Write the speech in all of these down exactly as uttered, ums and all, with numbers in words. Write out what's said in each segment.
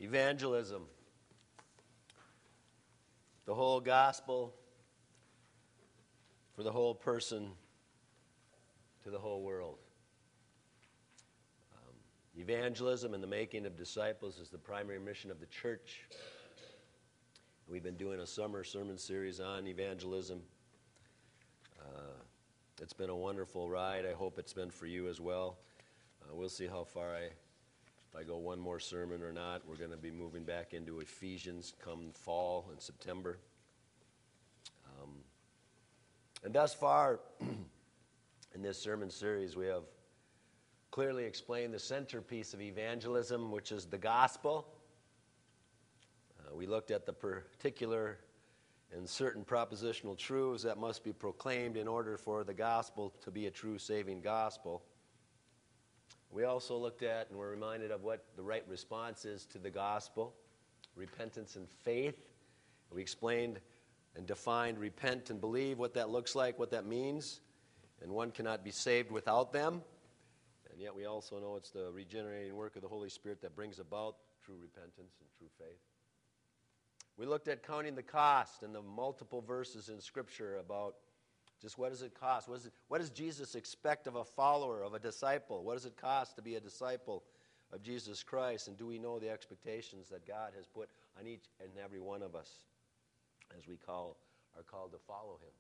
Evangelism. The whole gospel for the whole person to the whole world. Um, evangelism and the making of disciples is the primary mission of the church. We've been doing a summer sermon series on evangelism. Uh, it's been a wonderful ride. I hope it's been for you as well. Uh, we'll see how far I, if I go one more sermon or not. We're going to be moving back into Ephesians come fall in September. Um, and thus far, in this sermon series, we have clearly explained the centerpiece of evangelism, which is the gospel. Uh, we looked at the particular and certain propositional truths that must be proclaimed in order for the gospel to be a true saving gospel. We also looked at and were reminded of what the right response is to the gospel, repentance and faith. We explained and defined repent and believe, what that looks like, what that means, and one cannot be saved without them. And yet we also know it's the regenerating work of the Holy Spirit that brings about true repentance and true faith. We looked at counting the cost and the multiple verses in Scripture about just what does it cost? What, is it, what does Jesus expect of a follower, of a disciple? What does it cost to be a disciple of Jesus Christ? And do we know the expectations that God has put on each and every one of us as we call, are called to follow Him?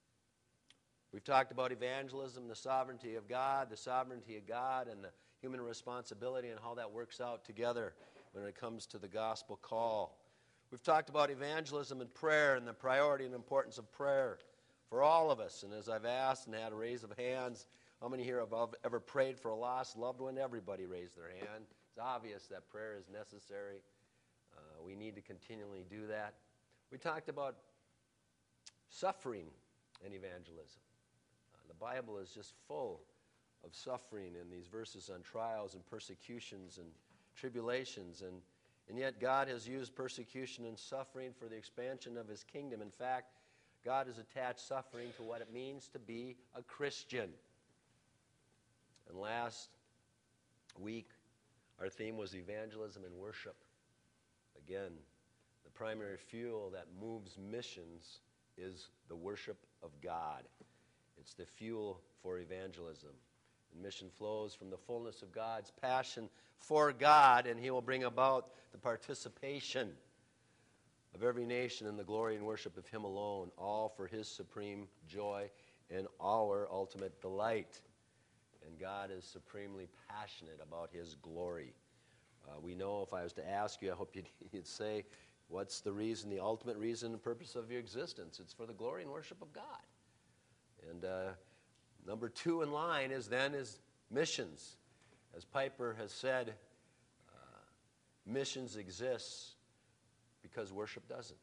We've talked about evangelism, the sovereignty of God, the sovereignty of God, and the human responsibility and how that works out together when it comes to the gospel call. We've talked about evangelism and prayer and the priority and importance of prayer for all of us. And as I've asked and had a raise of hands, how many here have ever prayed for a lost loved one? Everybody raised their hand. It's obvious that prayer is necessary. Uh, we need to continually do that. We talked about suffering and evangelism. Uh, the Bible is just full of suffering in these verses on trials and persecutions and tribulations. And, and yet God has used persecution and suffering for the expansion of His kingdom. In fact, God has attached suffering to what it means to be a Christian. And last week, our theme was evangelism and worship. Again, the primary fuel that moves missions is the worship of God. It's the fuel for evangelism. And mission flows from the fullness of God's passion for God, and He will bring about the participation of every nation in the glory and worship of Him alone, all for His supreme joy and our ultimate delight. And God is supremely passionate about His glory. Uh, we know, if I was to ask you, I hope you'd, you'd say, what's the reason, the ultimate reason and purpose of your existence? It's for the glory and worship of God. And uh, number two in line is then is missions. As Piper has said, uh, missions exists because worship doesn't.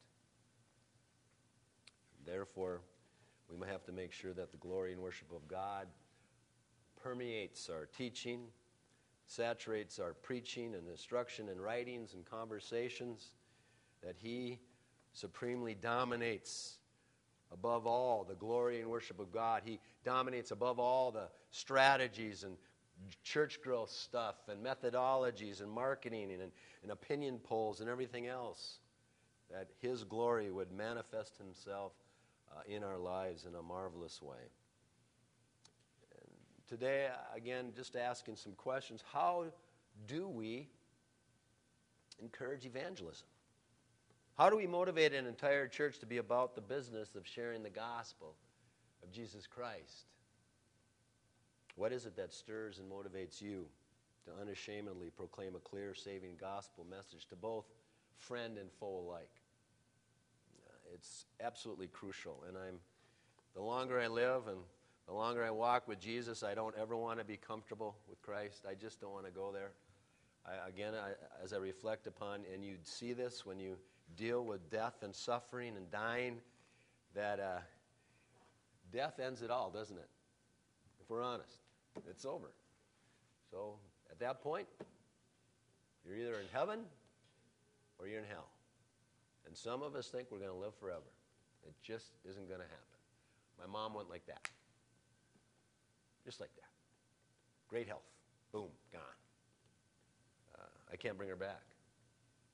Therefore, we might have to make sure that the glory and worship of God permeates our teaching, saturates our preaching and instruction and writings and conversations, that He supremely dominates above all the glory and worship of God. He dominates above all the strategies and church growth stuff and methodologies and marketing and, and opinion polls and everything else. That His glory would manifest Himself uh, in our lives in a marvelous way. And today, again, just asking some questions. How do we encourage evangelism? How do we motivate an entire church to be about the business of sharing the gospel of Jesus Christ? What is it that stirs and motivates you to unashamedly proclaim a clear, saving gospel message to both friend and foe alike? It's absolutely crucial. And I'm, the longer I live and the longer I walk with Jesus, I don't ever want to be comfortable with Christ. I just don't want to go there. I, again, I, as I reflect upon, and you see this when you deal with death and suffering and dying, that uh, death ends it all, doesn't it? If we're honest, it's over. So at that point, you're either in heaven or you're in hell. And some of us think we're going to live forever. It just isn't going to happen. My mom went like that. Just like that. Great health. Boom, gone. Uh, I can't bring her back.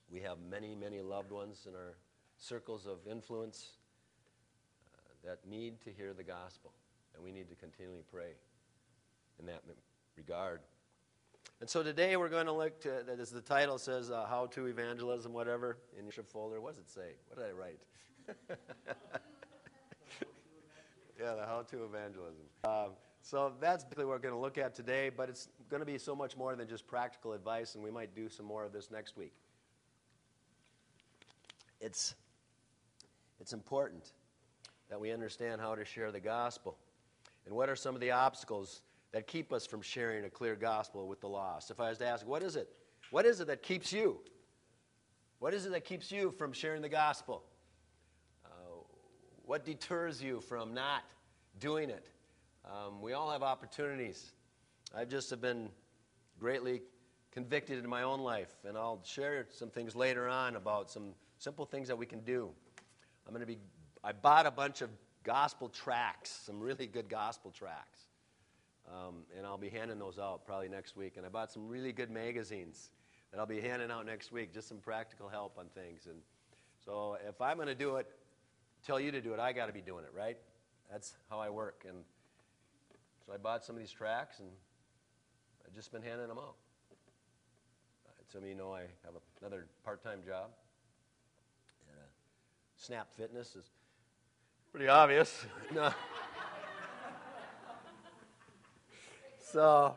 We have many, many loved ones in our circles of influence uh, that need to hear the gospel, and we need to continually pray in that regard. And so today we're going to look to, as the title says, uh, How to Evangelism, whatever, in your folder. What does it say? What did I write? Yeah, the How to Evangelism. Uh, so that's basically what we're going to look at today, but it's going to be so much more than just practical advice, and we might do some more of this next week. It's, it's important that we understand how to share the gospel. And what are some of the obstacles that keep us from sharing a clear gospel with the lost? If I was to ask, what is it? What is it that keeps you? What is it that keeps you from sharing the gospel? Uh, what deters you from not doing it? Um, we all have opportunities. I've just have been greatly convicted in my own life, and I'll share some things later on about some simple things that we can do. I'm going to be. I bought a bunch of gospel tracts, some really good gospel tracts. Um, and I'll be handing those out probably next week. And I bought some really good magazines that I'll be handing out next week, just some practical help on things. And so if I'm going to do it, tell you to do it, I got to be doing it, right? That's how I work. And so I bought some of these tracts, and I've just been handing them out. Uh, some of you know I have a, another part-time job. And, uh, Snap Fitness is pretty obvious. No. So,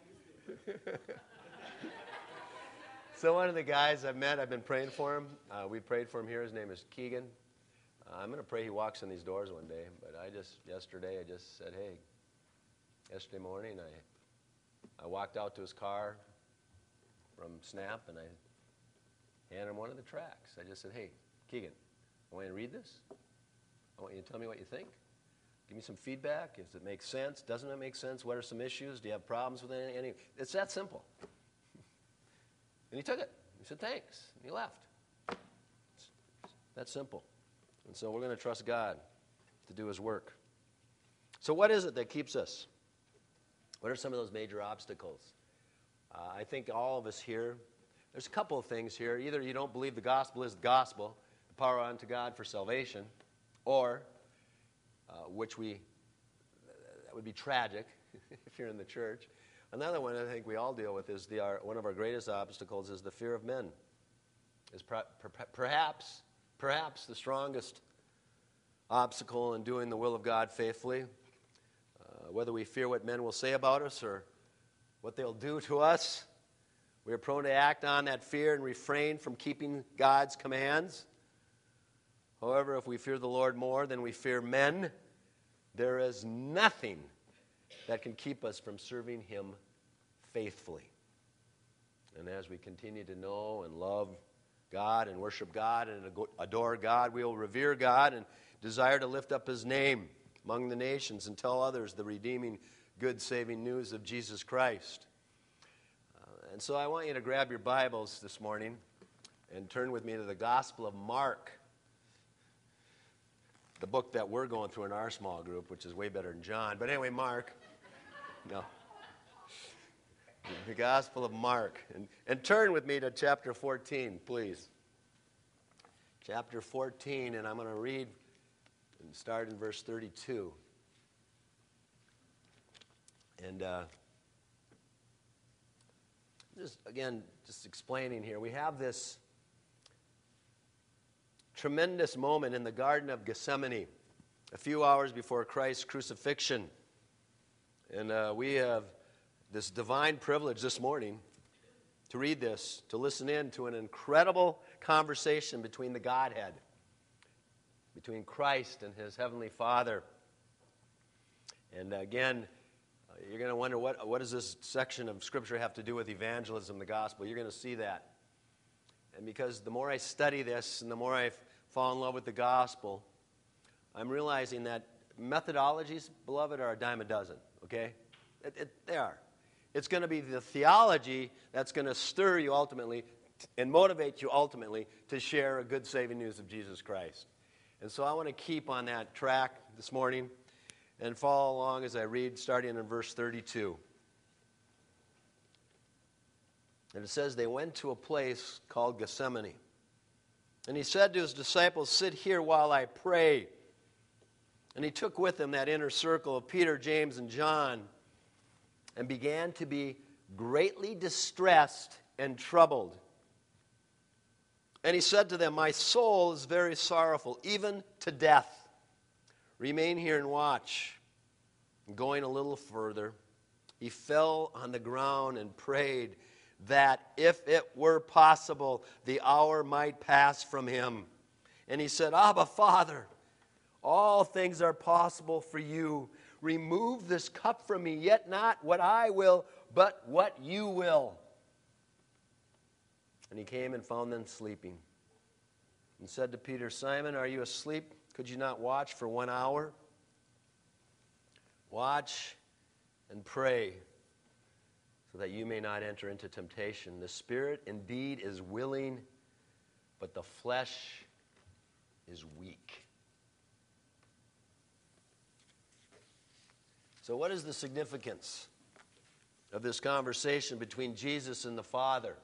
so one of the guys I've met, I've been praying for him. Uh, we prayed for him here. His name is Keegan. Uh, I'm going to pray he walks in these doors one day. But I just, yesterday, I just said, hey, yesterday morning, I, I walked out to his car from Snap, and I handed him one of the tracts. I just said, hey, Keegan, I want you to read this. I want you to tell me what you think. Give me some feedback. Does it make sense? Doesn't it make sense? What are some issues? Do you have problems with any? any? It's that simple. And he took it. He said, thanks. And he left. It's that simple. And so we're going to trust God to do his work. So what is it that keeps us? What are some of those major obstacles? Uh, I think all of us here, there's a couple of things here. Either you don't believe the gospel is the gospel, the power unto God for salvation, or Uh, which we, that would be tragic if you're in the church. Another one I think we all deal with is the, our, one of our greatest obstacles is the fear of men. Is per, per, perhaps, perhaps the strongest obstacle in doing the will of God faithfully. Uh, whether we fear what men will say about us or what they'll do to us, we are prone to act on that fear and refrain from keeping God's commands. However, if we fear the Lord more than we fear men, there is nothing that can keep us from serving him faithfully. And as we continue to know and love God and worship God and adore God, we will revere God and desire to lift up his name among the nations and tell others the redeeming, good, saving news of Jesus Christ. Uh, and so I want you to grab your Bibles this morning and turn with me to the Gospel of Mark. The book that we're going through in our small group, which is way better than John. But anyway, Mark. No. The Gospel of Mark. And, and turn with me to chapter fourteen, please. Chapter fourteen, and I'm going to read and start in verse thirty-two. And uh, just, again, just explaining here, we have this tremendous moment in the Garden of Gethsemane, a few hours before Christ's crucifixion. And uh, we have this divine privilege this morning to read this, to listen in to an incredible conversation between the Godhead, between Christ and his heavenly Father. And again, uh, you're going to wonder, what, what does this section of Scripture have to do with evangelism, the gospel? You're going to see that. And because the more I study this and the more I fall in love with the gospel, I'm realizing that methodologies, beloved, are a dime a dozen, okay? It, it, they are. It's going to be the theology that's going to stir you ultimately and motivate you ultimately to share a good saving news of Jesus Christ. And so I want to keep on that track this morning and follow along as I read, starting in verse thirty-two. And it says they went to a place called Gethsemane. And he said to his disciples, "Sit here while I pray." And he took with him that inner circle of Peter, James, and John and began to be greatly distressed and troubled. And he said to them, "My soul is very sorrowful, even to death. Remain here and watch." And going a little further, he fell on the ground and prayed that if it were possible, the hour might pass from him. And he said, "Abba, Father, all things are possible for you. Remove this cup from me, yet not what I will, but what you will." And he came and found them sleeping, and said to Peter, "Simon, are you asleep? Could you not watch for one hour? Watch and pray, so that you may not enter into temptation. The spirit indeed is willing, but the flesh is weak." So what is the significance of this conversation between Jesus and the Father?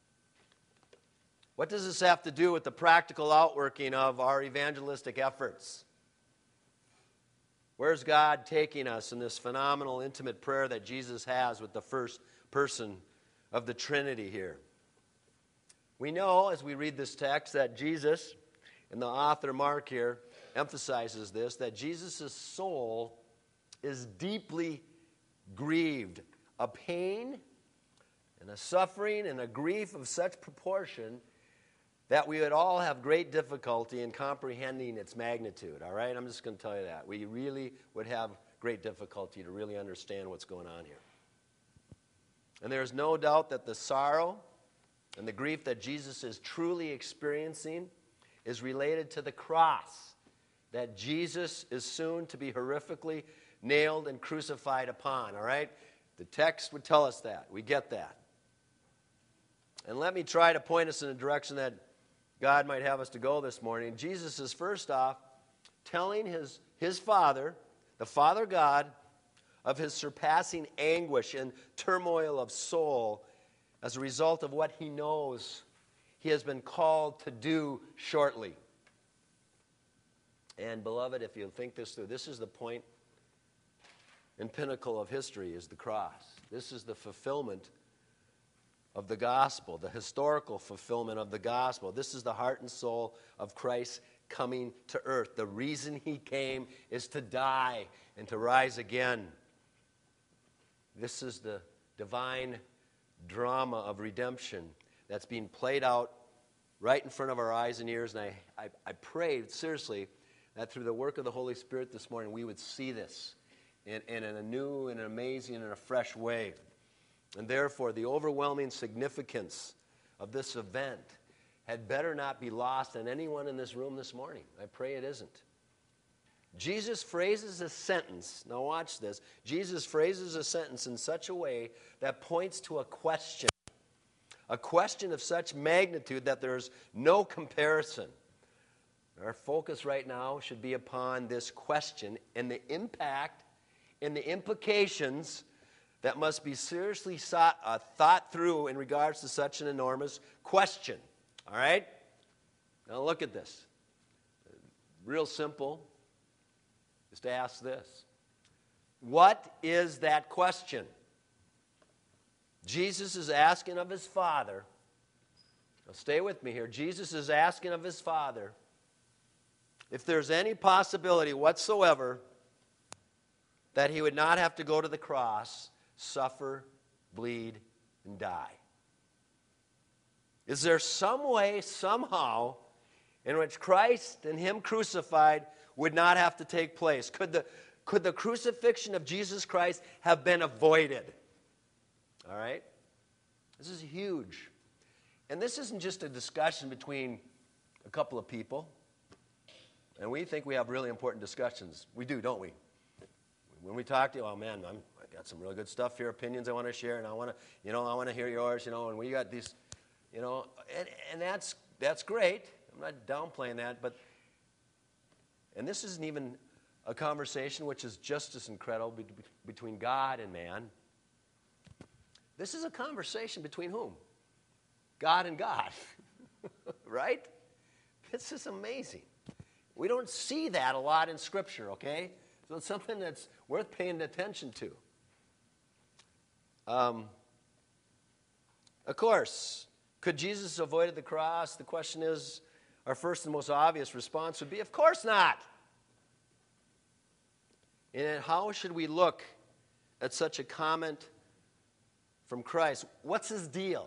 What does this have to do with the practical outworking of our evangelistic efforts? Where's God taking us in this phenomenal, intimate prayer that Jesus has with the first person of the Trinity here? We know, as we read this text, that Jesus, and the author Mark here emphasizes this, that Jesus' soul is deeply grieved. A pain and a suffering and a grief of such proportion that we would all have great difficulty in comprehending its magnitude, all right? I'm just going to tell you that. We really would have great difficulty to really understand what's going on here. And there's no doubt that the sorrow and the grief that Jesus is truly experiencing is related to the cross that Jesus is soon to be horrifically nailed and crucified upon, all right? The text would tell us that. We get that. And let me try to point us in a direction that God might have us to go this morning. Jesus is first off telling his, his Father, the Father God, of his surpassing anguish and turmoil of soul as a result of what he knows he has been called to do shortly. And beloved, if you think this through, this is the point and pinnacle of history, is the cross. This is the fulfillment of the gospel, the historical fulfillment of the gospel. This is the heart and soul of Christ coming to earth. The reason he came is to die and to rise again. This is the divine drama of redemption that's being played out right in front of our eyes and ears. And I, I, I prayed, seriously, that through the work of the Holy Spirit this morning, we would see this in, in a new and an amazing and a fresh way. And therefore, the overwhelming significance of this event had better not be lost on anyone in this room this morning. I pray it isn't. Jesus phrases a sentence. Now watch this. Jesus phrases a sentence in such a way that points to a question. A question of such magnitude that there's no comparison. Our focus right now should be upon this question and the impact and the implications that must be seriously sought, uh, thought through in regards to such an enormous question. All right? Now look at this. Real simple. Just to ask this. What is that question? Jesus is asking of his Father. Now stay with me here. Jesus is asking of his Father if there's any possibility whatsoever that he would not have to go to the cross, suffer, bleed, and die. Is there some way, somehow, in which Christ and him crucified would not have to take place? Could the, could the crucifixion of Jesus Christ have been avoided? All right? This is huge. And this isn't just a discussion between a couple of people. And we think we have really important discussions. We do, don't we? When we talk to you, oh man, I'm, I got some really good stuff here, opinions I want to share, and I want to, you know, I want to hear yours, you know, and we got these, you know, and, and that's that's great. I'm not downplaying that, but, and this isn't even a conversation which is just as incredible be, between God and man. This is a conversation between whom? God and God. Right? This is amazing. We don't see that a lot in Scripture, okay? So it's something that's worth paying attention to. Um, of course, could Jesus have avoided the cross? The question is, our first and most obvious response would be, of course not. And how should we look at such a comment from Christ? What's his deal?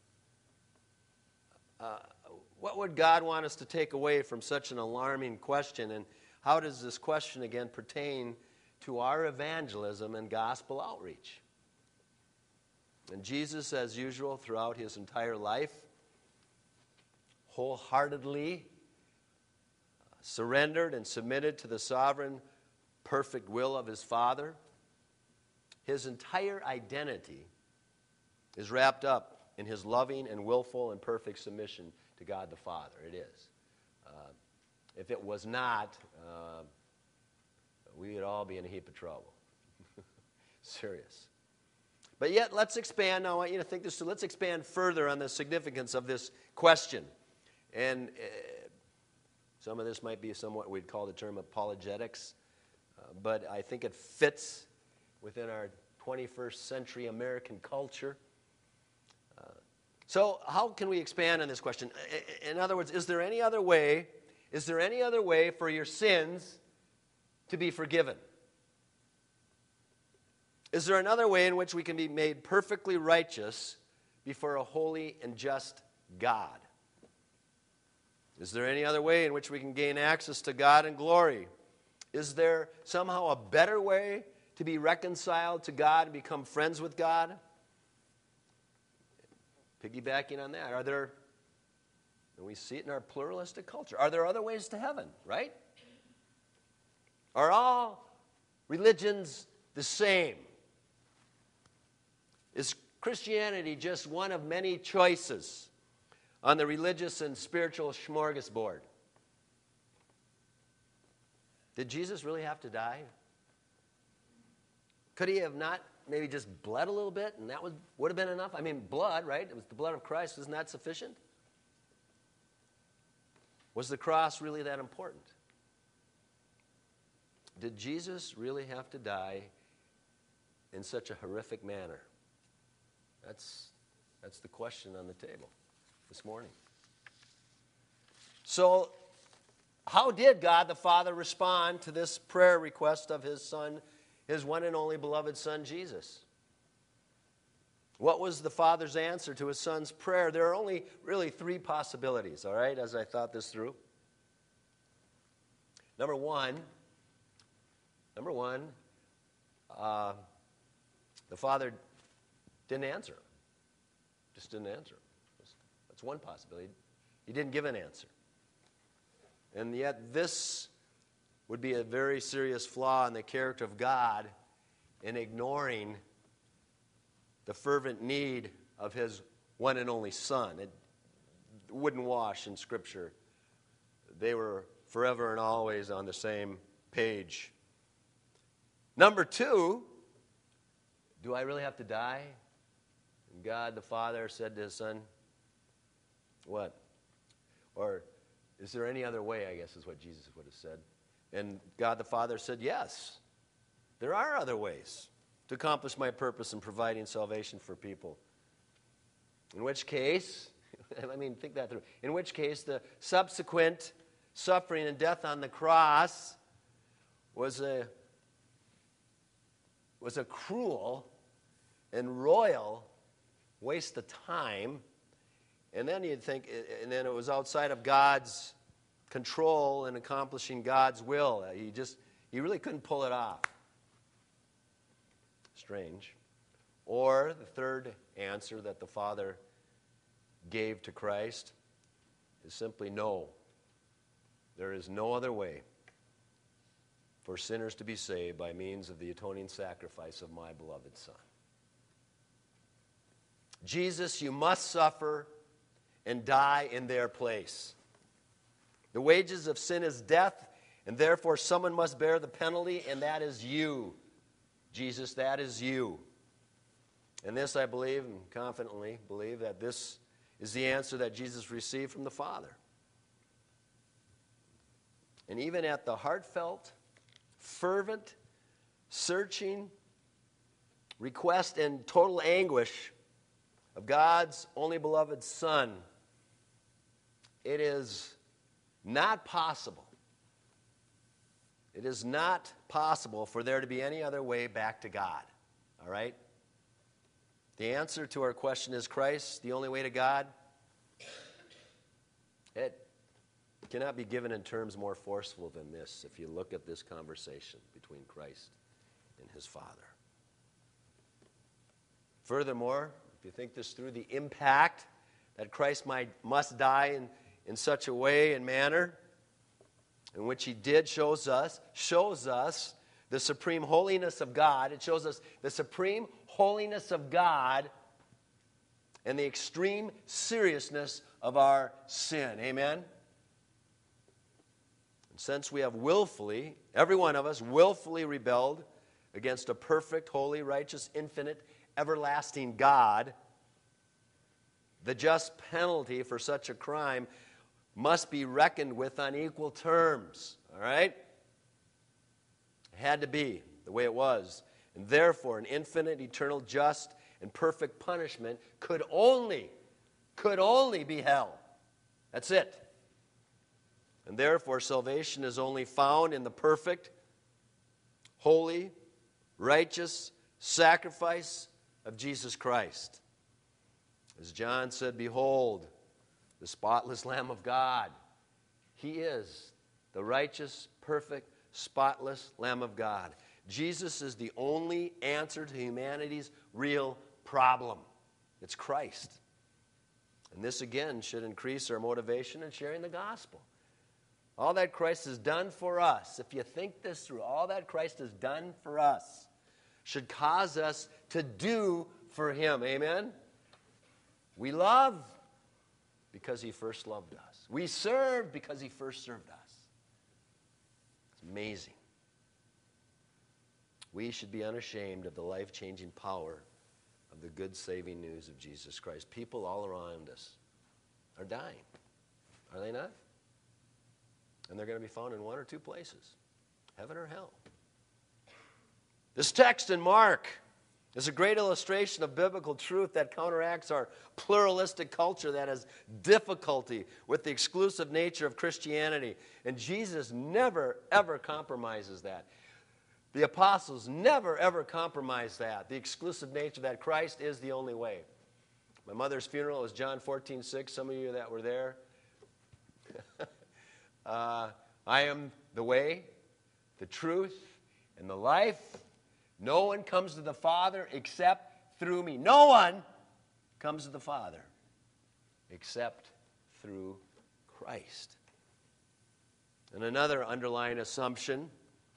Uh, what would God want us to take away from such an alarming question? And how does this question, again, pertain to our evangelism and gospel outreach? And Jesus, as usual, throughout his entire life, wholeheartedly surrendered and submitted to the sovereign, perfect will of his Father. His entire identity is wrapped up in his loving and willful and perfect submission to God the Father. It is. Uh, if it was not, uh, we would all be in a heap of trouble. Serious. But yet, let's expand. Now, I want you to think this through. Let's expand further on the significance of this question. And uh, some of this might be somewhat we'd call the term apologetics. Uh, but I think it fits within our twenty-first century American culture. Uh, so how can we expand on this question? In other words, is there any other way, is there any other way for your sins to be forgiven? Is there another way in which we can be made perfectly righteous before a holy and just God? Is there any other way in which we can gain access to God in glory? Is there somehow a better way to be reconciled to God and become friends with God? Piggybacking on that, are there, and we see it in our pluralistic culture, are there other ways to heaven, right? Are all religions the same? Is Christianity just one of many choices on the religious and spiritual smorgasbord? Did Jesus really have to die? Could he have not maybe just bled a little bit and that would, would have been enough? I mean, blood, right? It was the blood of Christ. Isn't that sufficient? Was the cross really that important? Did Jesus really have to die in such a horrific manner? That's, that's the question on the table this morning. So, how did God the Father respond to this prayer request of his Son, his one and only beloved Son, Jesus? What was the Father's answer to his Son's prayer? There are only really three possibilities, all right, as I thought this through. Number one, number one, uh, the Father didn't answer. Just didn't answer. That's one possibility. He didn't give an answer. And yet this would be a very serious flaw in the character of God in ignoring the fervent need of his one and only Son. It wouldn't wash in Scripture. They were forever and always on the same page. Number two, do I really have to die? And God the Father said to his Son, what? Or is there any other way, I guess is what Jesus would have said. And God the Father said, yes, there are other ways to accomplish my purpose in providing salvation for people. In which case, I mean, think that through. In which case, the subsequent suffering and death on the cross was a, was a cruel and royal waste of time. And then you'd think, and then it was outside of God's control in accomplishing God's will. He just, he really couldn't pull it off. Strange. Or the third answer that the Father gave to Christ is simply no. There is no other way for sinners to be saved by means of the atoning sacrifice of my beloved Son. Jesus, you must suffer and die in their place. The wages of sin is death, and therefore someone must bear the penalty, and that is you. Jesus, that is you. And this, I believe, and confidently believe, that this is the answer that Jesus received from the Father. And even at the heartfelt, fervent, searching request and total anguish of God's only beloved Son, it is not possible. It is not possible for there to be any other way back to God. All right? The answer to our question, is Christ the only way to God? It cannot be given in terms more forceful than this if you look at this conversation between Christ and his Father. Furthermore, if you think this through, the impact that Christ might, must die in, in such a way and manner in which he did shows us, shows us the supreme holiness of God. It shows us the supreme holiness of God and the extreme seriousness of our sin. Amen? And since we have willfully, every one of us, willfully rebelled against a perfect, holy, righteous, infinite, everlasting God, the just penalty for such a crime must be reckoned with on equal terms. All right? It had to be the way it was. And therefore, an infinite, eternal, just, and perfect punishment could only, could only be hell. That's it. And therefore, salvation is only found in the perfect, holy, righteous sacrifice of Jesus Christ. As John said, behold, the spotless Lamb of God. He is the righteous, perfect, spotless Lamb of God. Jesus is the only answer to humanity's real problem. It's Christ. And this, again, should increase our motivation in sharing the gospel. All that Christ has done for us, if you think this through, all that Christ has done for us should cause us to do for him. Amen? We love because he first loved us. We serve because he first served us. It's amazing. We should be unashamed of the life-changing power of the good saving news of Jesus Christ. People all around us are dying. Are they not? And they're going to be found in one or two places, heaven or hell. This text in Mark is a great illustration of biblical truth that counteracts our pluralistic culture that has difficulty with the exclusive nature of Christianity. And Jesus never, ever compromises that. The apostles never, ever compromised that, the exclusive nature that Christ is the only way. My mother's funeral was John fourteen six. Some of you that were there. uh, I am the way, the truth, and the life. No one comes to the Father except through me. No one comes to the Father except through Christ. And another underlying assumption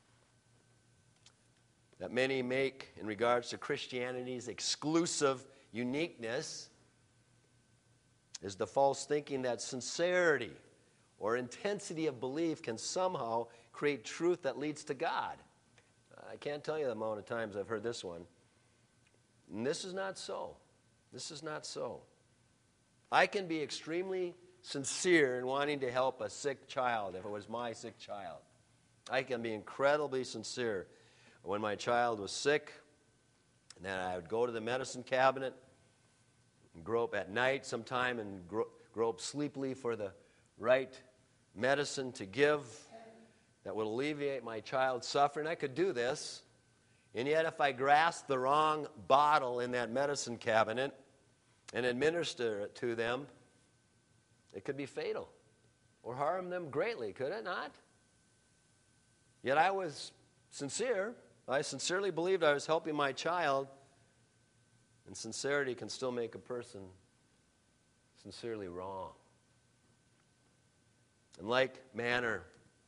that many make in regards to Christianity's exclusive uniqueness is the false thinking that sincerity or intensity of belief can somehow create truth that leads to God. I can't tell you the amount of times I've heard this one. And this is not so. This is not so. I can be extremely sincere in wanting to help a sick child if it was my sick child. I can be incredibly sincere. When my child was sick, and then I would go to the medicine cabinet and grope at night sometime and gro- grope sleepily for the right medicine to give that would alleviate my child's suffering. I could do this. And yet if I grasped the wrong bottle in that medicine cabinet and administer it to them, it could be fatal or harm them greatly, could it not? Yet I was sincere. I sincerely believed I was helping my child. And sincerity can still make a person sincerely wrong. In like manner,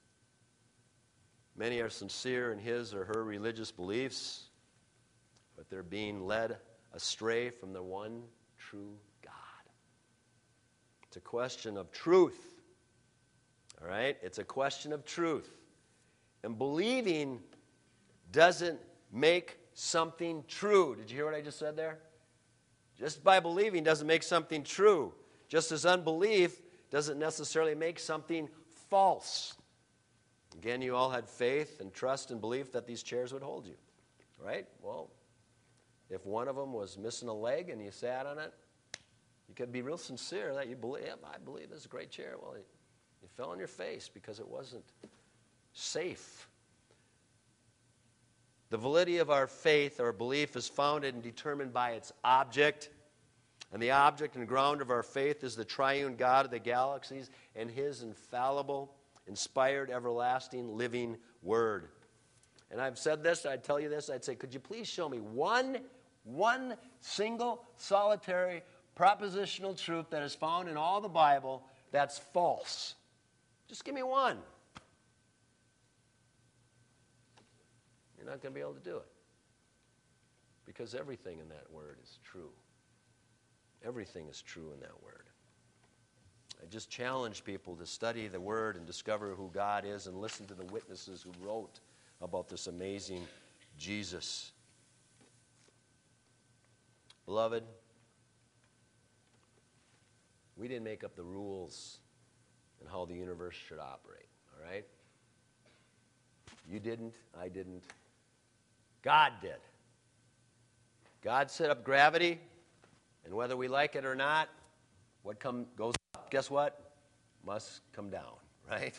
many are sincere in his or her religious beliefs, but they're being led astray from the one true God. It's a question of truth. All right? It's a question of truth. And believing doesn't make something true. Did you hear what I just said there? Just by believing doesn't make something true. Just as unbelief doesn't necessarily make something false. Again, you all had faith and trust and belief that these chairs would hold you, right? Well, if one of them was missing a leg and you sat on it, you could be real sincere that you believe, yeah, I believe this is a great chair. Well, you, you fell on your face because it wasn't safe. The validity of our faith or belief is founded and determined by its object. And the object and ground of our faith is the triune God of the galaxies and his infallible, inspired, everlasting, living word. And I've said this, I'd tell you this, I'd say, could you please show me one, one single, solitary, propositional truth that is found in all the Bible that's false? Just give me one. You're not going to be able to do it. Because everything in that word is true. Everything is true in that word. I just challenge people to study the word and discover who God is and listen to the witnesses who wrote about this amazing Jesus. Beloved, we didn't make up the rules and how the universe should operate, all right? You didn't, I didn't. God did. God set up gravity, and whether we like it or not, what come, goes up, guess what? Must come down, right?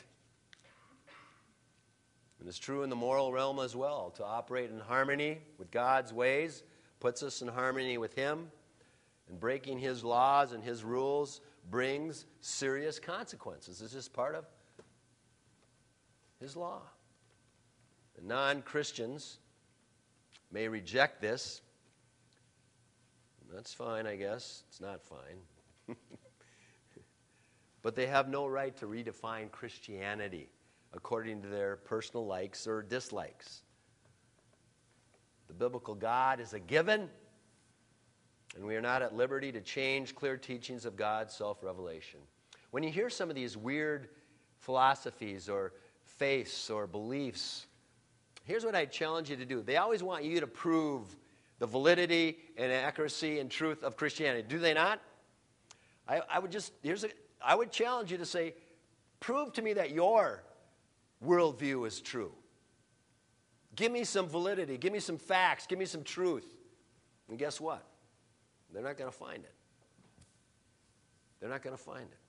And it's true in the moral realm as well. To operate in harmony with God's ways puts us in harmony with Him, and breaking His laws and His rules brings serious consequences. It's just part of His law. And non-Christians may reject this. That's fine, I guess. It's not fine. But they have no right to redefine Christianity according to their personal likes or dislikes. The biblical God is a given, and we are not at liberty to change clear teachings of God's self-revelation. When you hear some of these weird philosophies or faiths or beliefs, here's what I challenge you to do. They always want you to prove the validity and accuracy and truth of Christianity. Do they not? I, I would just, here's a, I would challenge you to say, prove to me that your worldview is true. Give me some validity. Give me some facts. Give me some truth. And guess what? They're not going to find it. They're not going to find it.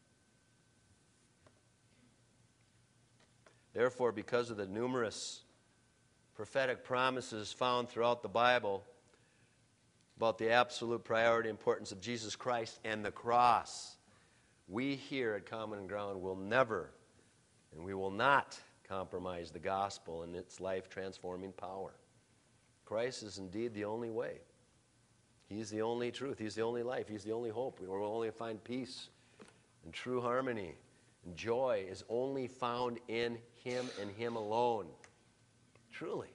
Therefore, because of the numerous prophetic promises found throughout the Bible about the absolute priority and importance of Jesus Christ and the cross, we here at Common Ground will never and we will not compromise the gospel and its life-transforming power. Christ is indeed the only way. He's the only truth. He's the only life. He's the only hope. We will only find peace and true harmony and joy is only found in Him and Him alone. Truly.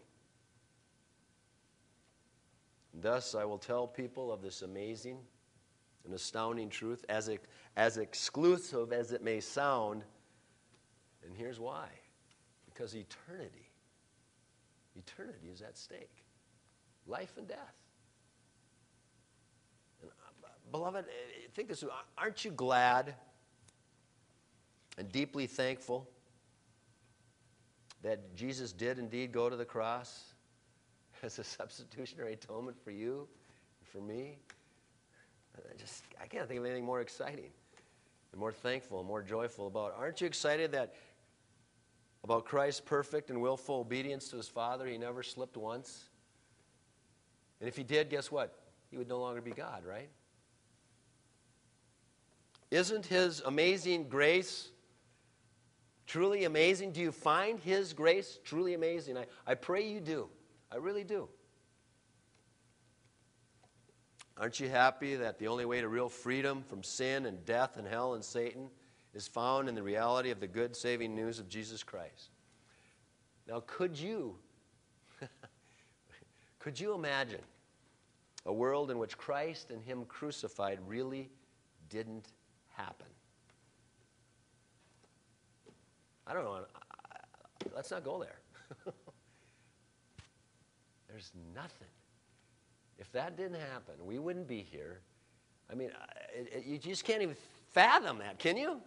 And thus, I will tell people of this amazing and astounding truth, as, ex- as exclusive as it may sound, and here's why. Because eternity, eternity is at stake. Life and death. And, uh, beloved, think this, aren't you glad and deeply thankful that Jesus did indeed go to the cross as a substitutionary atonement for you and for me? I just I can't think of anything more exciting and more thankful and more joyful about. Aren't you excited that about Christ's perfect and willful obedience to His Father? He never slipped once. And if He did, guess what? He would no longer be God, right? Isn't His amazing grace truly amazing? Do you find His grace truly amazing? I, I pray you do. I really do. Aren't you happy that the only way to real freedom from sin and death and hell and Satan is found in the reality of the good saving news of Jesus Christ? Now, could you, could you imagine a world in which Christ and Him crucified really didn't happen? I don't know. Let's not go there. There's nothing. If that didn't happen, we wouldn't be here. I mean, it, it, you just can't even fathom that, can you?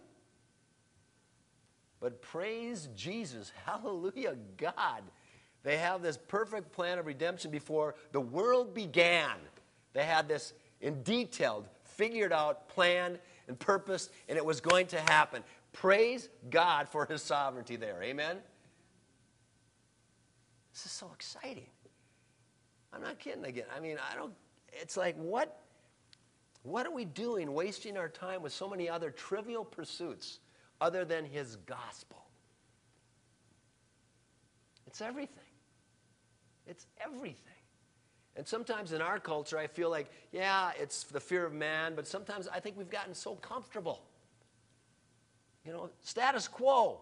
But praise Jesus, hallelujah, God. They have this perfect plan of redemption before the world began. They had this in detailed, figured out plan and purpose, and it was going to happen. Praise God for his sovereignty there. Amen? This is so exciting. I'm not kidding again. I mean, I don't, it's like, what, what are we doing wasting our time with so many other trivial pursuits other than his gospel? It's everything. It's everything. And sometimes in our culture, I feel like, yeah, it's the fear of man, but sometimes I think we've gotten so comfortable. You know, status quo.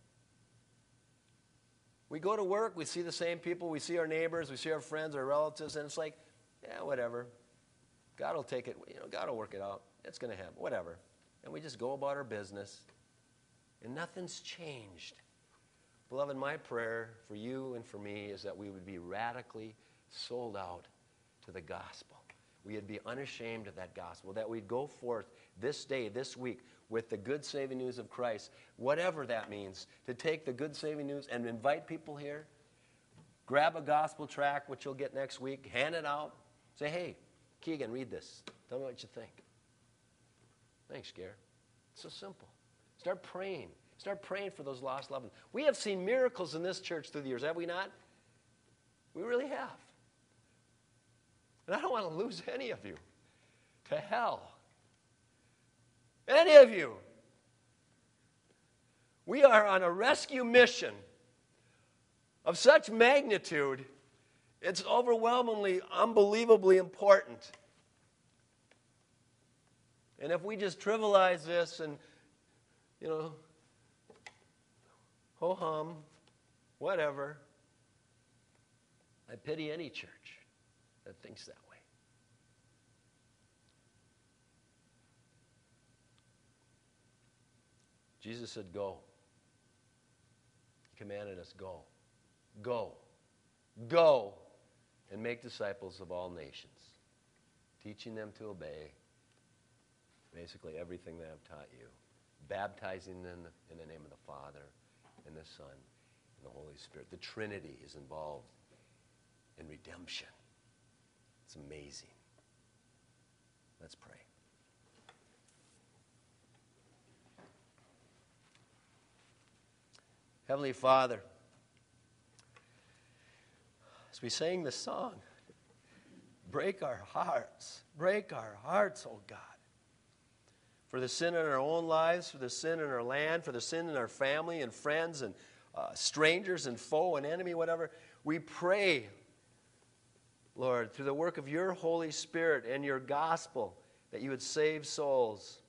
We go to work, we see the same people, we see our neighbors, we see our friends, our relatives, and it's like, yeah, whatever. God will take it, you know, God will work it out. It's going to happen, whatever. And we just go about our business, and nothing's changed. Beloved, my prayer for you and for me is that we would be radically sold out to the gospel. We would be unashamed of that gospel, that we'd go forth this day, this week, with the good saving news of Christ, whatever that means, to take the good saving news and invite people here, grab a gospel tract, which you'll get next week, hand it out, say, hey, Keegan, read this. Tell me what you think. Thanks, Gare. It's so simple. Start praying. Start praying for those lost loved ones. We have seen miracles in this church through the years, have we not? We really have. And I don't want to lose any of you to hell. Any of you. We are on a rescue mission of such magnitude, it's overwhelmingly, unbelievably important. And if we just trivialize this and, you know, ho-hum, whatever, I pity any church that thinks that way. Jesus said, go. He commanded us, go. Go. Go and make disciples of all nations, teaching them to obey basically everything that I've taught you, baptizing them in the name of the Father and the Son and the Holy Spirit. The Trinity is involved in redemption. It's amazing. Let's pray. Heavenly Father, as we sang this song, break our hearts, break our hearts, oh God, for the sin in our own lives, for the sin in our land, for the sin in our family and friends and uh, strangers and foe and enemy, whatever. We pray, Lord, through the work of your Holy Spirit and your gospel, that you would save souls.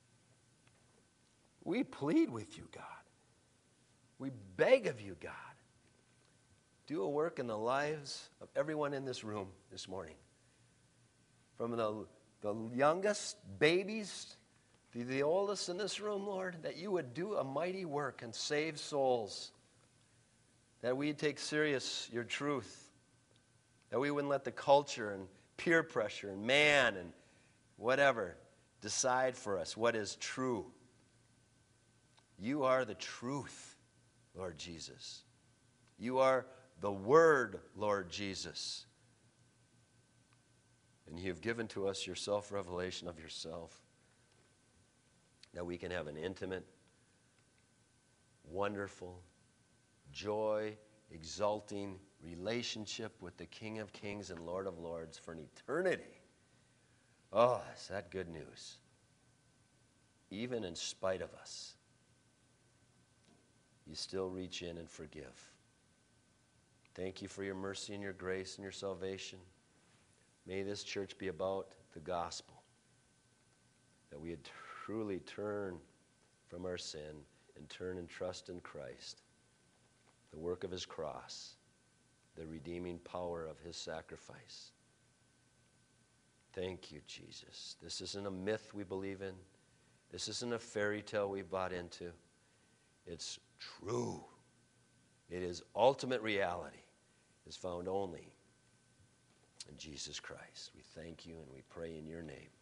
We plead with you, God. We beg of you, God, do a work in the lives of everyone in this room this morning. From the, the youngest babies to the oldest in this room, Lord, that you would do a mighty work and save souls. That we'd take serious your truth. That we wouldn't let the culture and peer pressure and man and whatever decide for us what is true. You are the truth, Lord Jesus. You are the Word, Lord Jesus. And you have given to us your self-revelation of yourself, that we can have an intimate, wonderful, joy, exulting relationship with the King of Kings and Lord of Lords for an eternity. Oh, is that good news? Even in spite of us, you still reach in and forgive. Thank you for your mercy and your grace and your salvation. May this church be about the gospel, that we would truly turn from our sin and turn and trust in Christ, the work of his cross, the redeeming power of his sacrifice. Thank you, Jesus. This isn't a myth we believe in. This isn't a fairy tale we bought into. It's true. It is ultimate reality. Is found only in Jesus Christ. We thank you and we pray in your name.